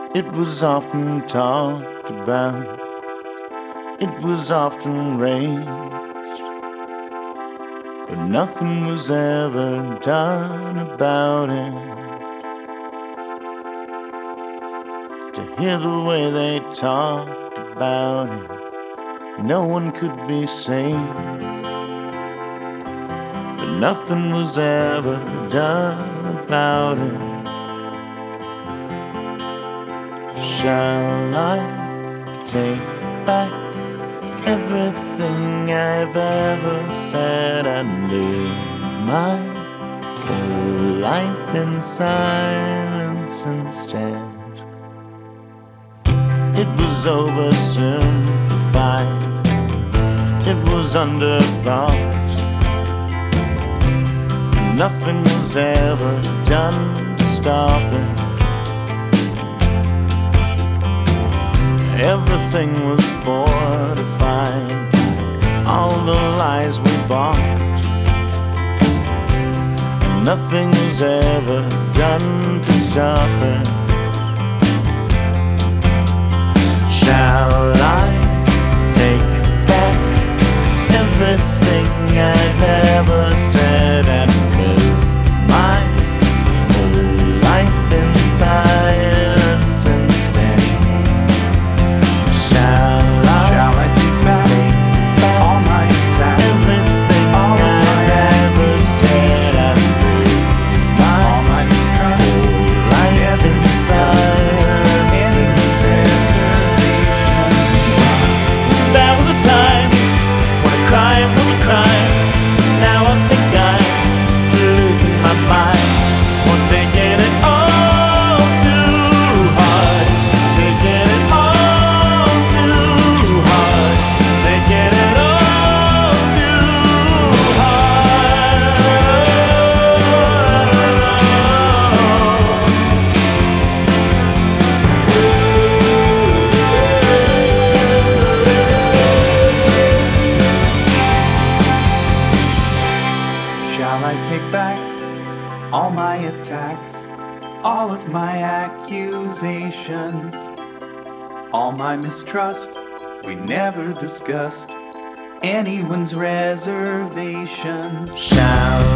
It was often talked about, it was often raised, but nothing was ever done about it. To hear the way they talked about it, no one could be saved, but nothing was ever done about it. Shall I take back everything I've ever said and live my whole life in silence instead? It was oversimplified, it was underthought. Nothing was ever done to stop it. Everything was fortified, all the lies we bought. Nothing was ever done to stop it. Shall I take back everything I've ever said and live my whole life in silence instead? Shall I take back all my attacks, everything I've ever said and live all my mistrust, life in silence instead? There was a time when a crime was a crime. Now I think I'm losing my mind. Or taking it all too hard. Taking it all too hard. Taking it all too Shall I take back all my attacks, all of my accusations, all my mistrust? We never discussed anyone's reservations. Shall